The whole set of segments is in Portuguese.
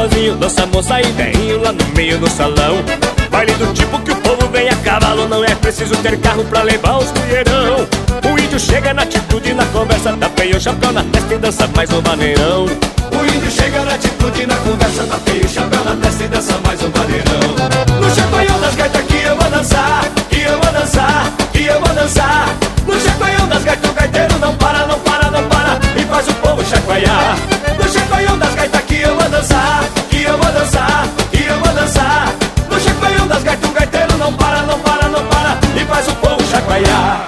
sozinho, dança moça e velhinho lá no meio do salão. Baile do tipo que o povo vem a cavalo, não é preciso ter carro pra levar os mulherão. O índio chega na atitude, na conversa, tapeia o chapéu na testa e dança mais um maneirão. O índio chega na atitude, na conversa, tapeia o chapéu na testa e dança mais um maneirão. No chacoalhão das gaitas que eu vou dançar, que eu vou dançar, que eu vou dançar. No chacoalhão das gaitas o gaiteiro não para, não para, não para e faz o povo chacoalhar. No chacoalhão das gaitas que eu vou dançar, que eu vou dançar, que eu vou dançar. No chacoalhão das gaitas o gaiteiro não para, não para, não para e faz o povo chacoalhar.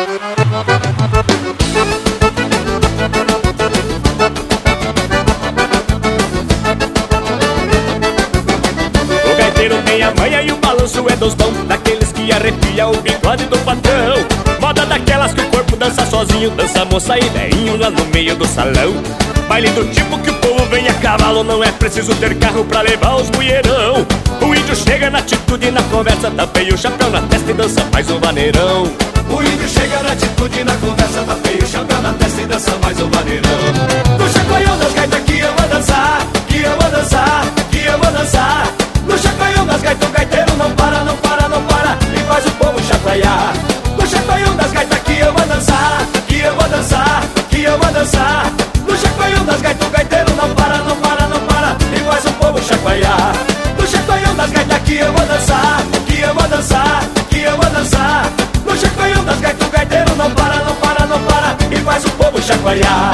O gaiteiro tem a manha e o balanço é dos bons, daqueles que arrepia o bigode do patrão. Moda daquelas que o corpo dança sozinho, dança moça e velhinho lá no meio do salão. Baile do tipo que o povo vem a cavalo, não é preciso ter carro pra levar os mulherão. O índio chega na atitude, na conversa, tapeia o chapéu na testa e dança mais um maneirão. O índio chega na atitude, na conversa, tapeia o chapéu na testa e dança mais um maneirão. No chacoalhão das gaitas que eu vou dançar, que eu vou dançar, que eu vou dançar. No chacoalhão das gaitas o gaiteiro não para, não para, não para e faz o povo chacoalhar. No chacoalhão das gaitas que eu vou dançar, que eu vou dançar, que eu vou dançar. No chacoalhão das gaitas o gaiteiro não para, não para, não para e faz o povo chacoalhar. No chacoalhão das gaitas que eu vou dançar, que eu vou dançar, que eu vou dançar. No chacoalhão das gaitas o gaiteiro não para, não para, não para e faz o povo chacoalhar.